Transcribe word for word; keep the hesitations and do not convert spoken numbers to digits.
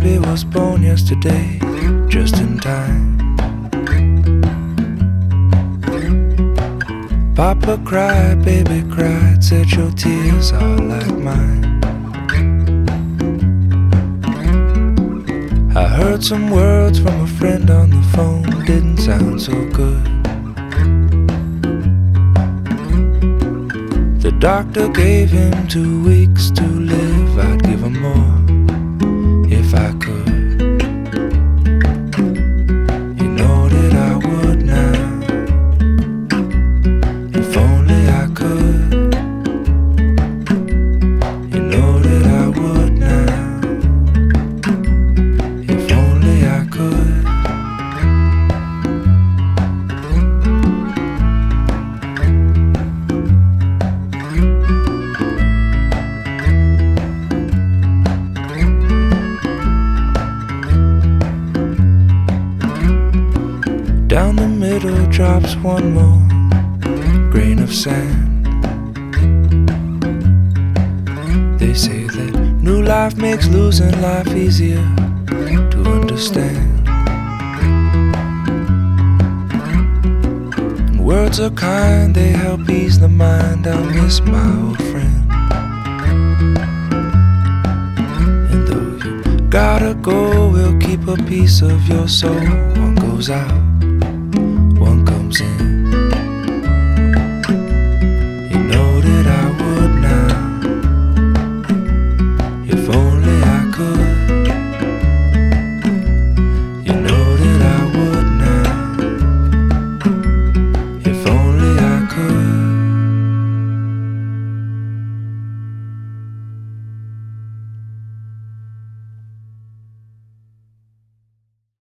baby was born yesterday, just in time. Papa cried, baby cried, said your tears are like mine. I heard some words from a friend on the phone, didn't sound so good. The doctor gave him two weeks to live, I'd give him more if I could. You know that I would now, if only I could. You know that I would now, if only I could. Down the middle drops one more grain of sand. They say that new life makes losing life easier to understand. And words are kind, they help ease the mind. I miss my old friend. And though you gotta go, we'll keep a piece of your soul. One goes out,